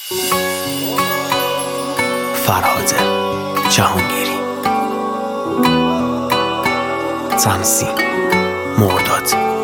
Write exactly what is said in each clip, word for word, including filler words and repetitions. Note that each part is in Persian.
فرهاد جهانگیری، تمثیل مرداد.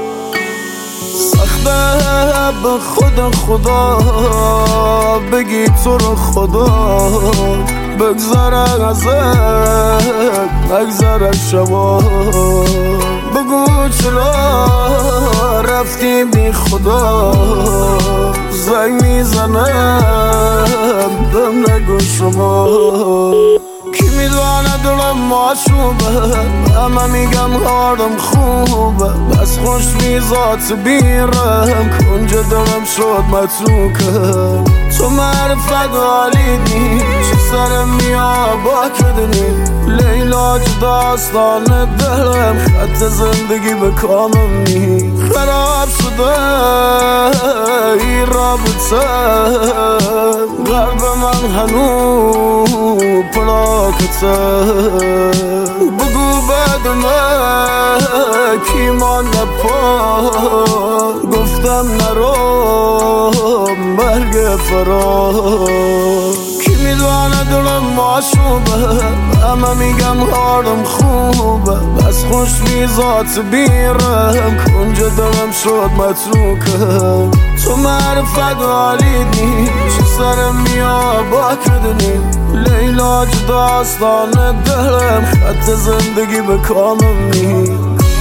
سخته به خود خدا بگی تو رو خدا بگذره ازت نگذره شبا، بگو چرا رفتی بی خدا، زنگ میزنم بهم نگو شما. کی میدونه دلم ماشوبه، همه میگم حالم خوبه، بس خوش میزات بیرم کنج دلم شد متروکه. تو معرفت عالیدی چه سرم میا با کدنی، لیلا داستان دلم خط زندگی به کامم نی. خراب شده ای رابطه قلب من هنو پلاکته، بگو بعد من کی مانده پا، گفتم نرو مرگ فرار. کی میدونه دلم ماشوبه، همه میگم حالم خوبه، بس خوش میزات بیرم کنج دلم شد متروکه. تو معرفت عالیدی چه سرم میا با کدنی، لیلا داستان دلم خط زندگی به کامم نی.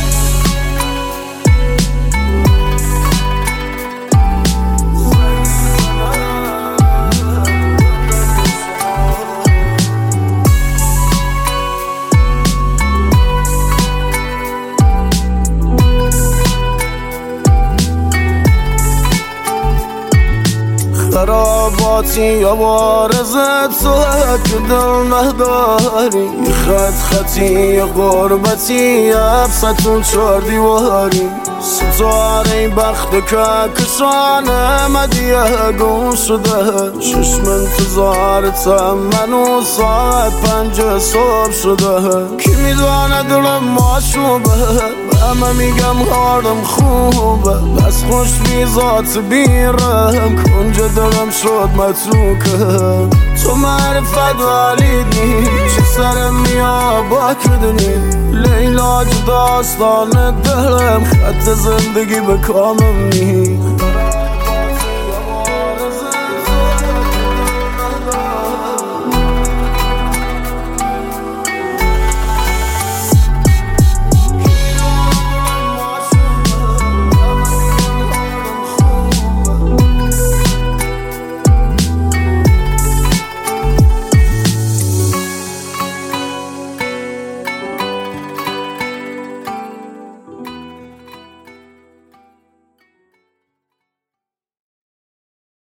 خراباتی یا بارزت تو که دل نداری، خط خطی یا غربتی افستون چار دیواری، ستاره بخت کهکشان مدیه گم شده، چشم انتظارتم منو ساعت پنج صبح شده. کی میدونه دلم ماشوبه، همه میگم حالم خوبه، بس خوش میزات بیرم کنج دلم شد متروکه. تو معرفت عالیدی چه سرم میا با کدنی، لیلا داستان دلم خط زندگی به کامم نی.